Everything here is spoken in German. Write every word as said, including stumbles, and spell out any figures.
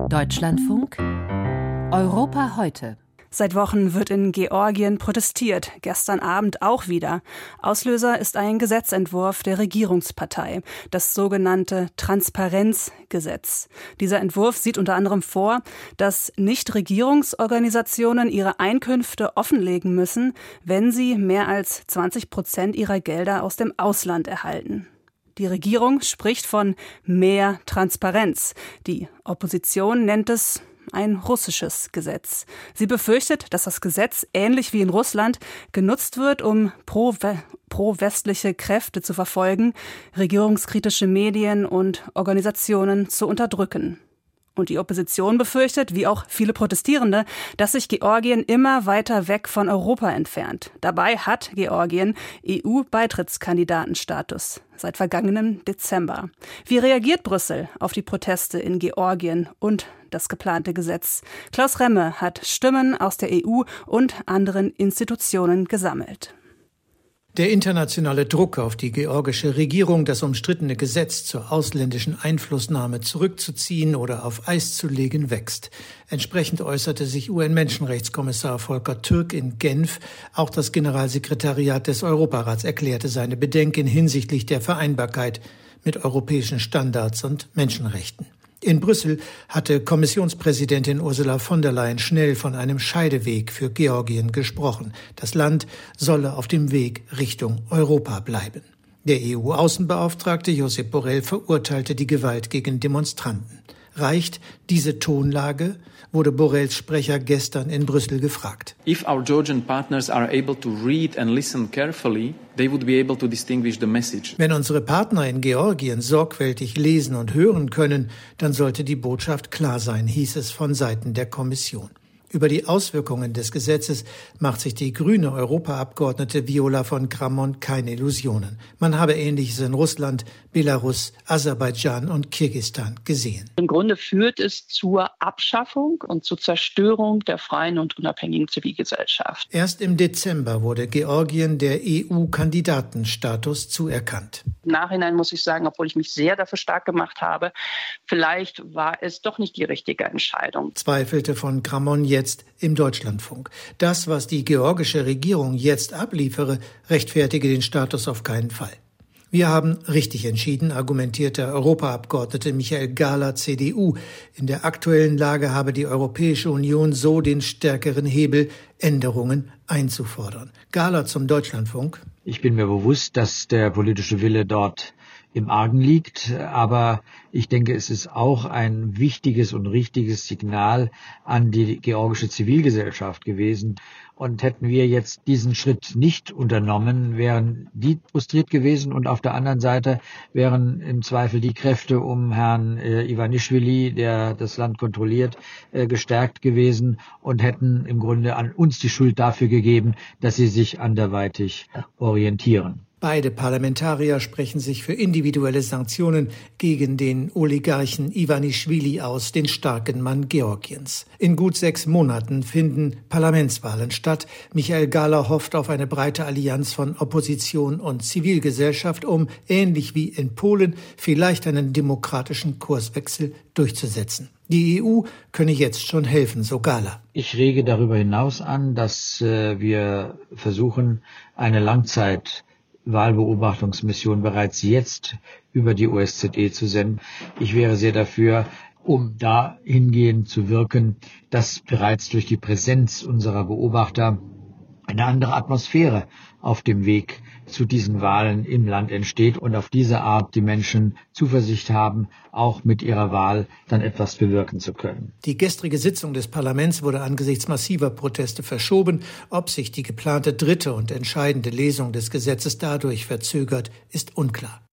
Deutschlandfunk Europa heute. Seit Wochen wird in Georgien protestiert, gestern Abend auch wieder. Auslöser ist ein Gesetzentwurf der Regierungspartei, das sogenannte Transparenzgesetz. Dieser Entwurf sieht unter anderem vor, dass Nichtregierungsorganisationen ihre Einkünfte offenlegen müssen, wenn sie mehr als zwanzig Prozent ihrer Gelder aus dem Ausland erhalten. Die Regierung spricht von mehr Transparenz. Die Opposition nennt es ein russisches Gesetz. Sie befürchtet, dass das Gesetz, ähnlich wie in Russland, genutzt wird, um pro- pro-westliche Kräfte zu verfolgen, regierungskritische Medien und Organisationen zu unterdrücken. Und die Opposition befürchtet, wie auch viele Protestierende, dass sich Georgien immer weiter weg von Europa entfernt. Dabei hat Georgien E U-Beitrittskandidatenstatus seit vergangenem Dezember. Wie reagiert Brüssel auf die Proteste in Georgien und das geplante Gesetz? Klaus Remme hat Stimmen aus der E U und anderen Institutionen gesammelt. Der internationale Druck auf die georgische Regierung, das umstrittene Gesetz zur ausländischen Einflussnahme zurückzuziehen oder auf Eis zu legen, wächst. Entsprechend äußerte sich U N-Menschenrechtskommissar Volker Türk in Genf. Auch das Generalsekretariat des Europarats erklärte seine Bedenken hinsichtlich der Vereinbarkeit mit europäischen Standards und Menschenrechten. In Brüssel hatte Kommissionspräsidentin Ursula von der Leyen schnell von einem Scheideweg für Georgien gesprochen. Das Land solle auf dem Weg Richtung Europa bleiben. Der E U-Außenbeauftragte Josep Borrell verurteilte die Gewalt gegen Demonstranten. Reicht diese Tonlage? Wurde Borrells Sprecher gestern in Brüssel gefragt. If our Georgian partners are able to read and listen carefully, they would be able to distinguish the message. Wenn unsere Partner in Georgien sorgfältig lesen und hören können, dann sollte die Botschaft klar sein, hieß es von Seiten der Kommission. Über die Auswirkungen des Gesetzes macht sich die grüne Europaabgeordnete Viola von Kramon keine Illusionen. Man habe Ähnliches in Russland, Belarus, Aserbaidschan und Kirgisistan gesehen. Im Grunde führt es zur Abschaffung und zur Zerstörung der freien und unabhängigen Zivilgesellschaft. Erst im Dezember wurde Georgien der E U-Kandidatenstatus zuerkannt. Im Nachhinein muss ich sagen, obwohl ich mich sehr dafür stark gemacht habe, vielleicht war es doch nicht die richtige Entscheidung. Zweifelte von Kramon jetzt im Deutschlandfunk. Das, was die georgische Regierung jetzt abliefere, rechtfertige den Status auf keinen Fall. Wir haben richtig entschieden, argumentierte Europaabgeordnete Michael Gahler, C D U. In der aktuellen Lage habe die Europäische Union so den stärkeren Hebel, Änderungen einzufordern. Gahler zum Deutschlandfunk. Ich bin mir bewusst, dass der politische Wille dort im Argen liegt, aber ich denke, es ist auch ein wichtiges und richtiges Signal an die georgische Zivilgesellschaft gewesen. Und hätten wir jetzt diesen Schritt nicht unternommen, wären die frustriert gewesen und auf der anderen Seite wären im Zweifel die Kräfte um Herrn äh, Ivanischvili, der das Land kontrolliert, äh, gestärkt gewesen und hätten im Grunde an uns die Schuld dafür gegeben, dass sie sich anderweitig orientieren. Beide Parlamentarier sprechen sich für individuelle Sanktionen gegen den Oligarchen Ivanischvili aus, den starken Mann Georgiens. In gut sechs Monaten finden Parlamentswahlen statt. Michael Gahler hofft auf eine breite Allianz von Opposition und Zivilgesellschaft, um, ähnlich wie in Polen, vielleicht einen demokratischen Kurswechsel durchzusetzen. Die E U könne jetzt schon helfen, so Gahler. Ich rege darüber hinaus an, dass äh, wir versuchen, eine Langzeit Wahlbeobachtungsmission bereits jetzt über die O S Z E zu senden. Ich wäre sehr dafür, um dahingehend zu wirken, dass bereits durch die Präsenz unserer Beobachter eine andere Atmosphäre auf dem Weg zu diesen Wahlen im Land entsteht und auf diese Art die Menschen Zuversicht haben, auch mit ihrer Wahl dann etwas bewirken zu können. Die gestrige Sitzung des Parlaments wurde angesichts massiver Proteste verschoben. Ob sich die geplante dritte und entscheidende Lesung des Gesetzes dadurch verzögert, ist unklar.